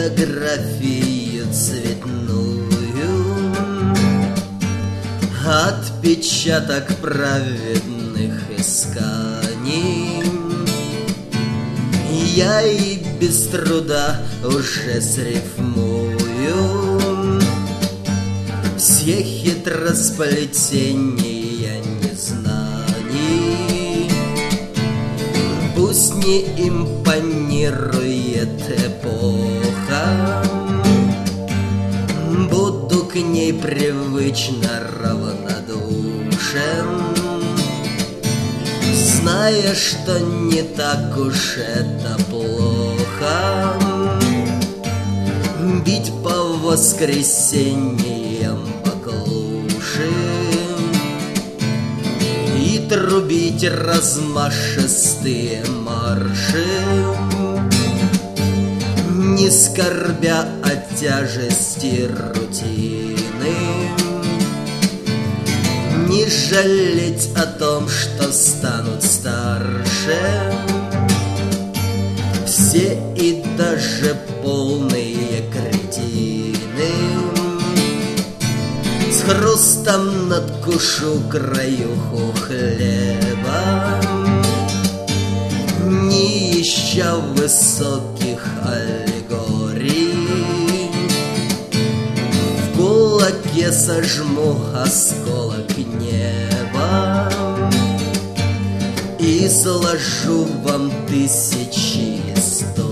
фотографию цветную, отпечаток праведных исканий. Я и без труда уже срифмую все хитросплетения незнаний. Пусть не импонирует эпоха, буду к ней привычно равнодушен, зная, что не так уж это плохо бить по воскресеньям баклуши и трубить размашистые марши, не скорбя о тяжести рутины, не жалеть о том, что станут старше все и даже полные кретины. С хрустом надкушу краюху хлеба, не ища высоких аллегорий. В кулаке сожму осколок неба и сложу вам тысячи историй.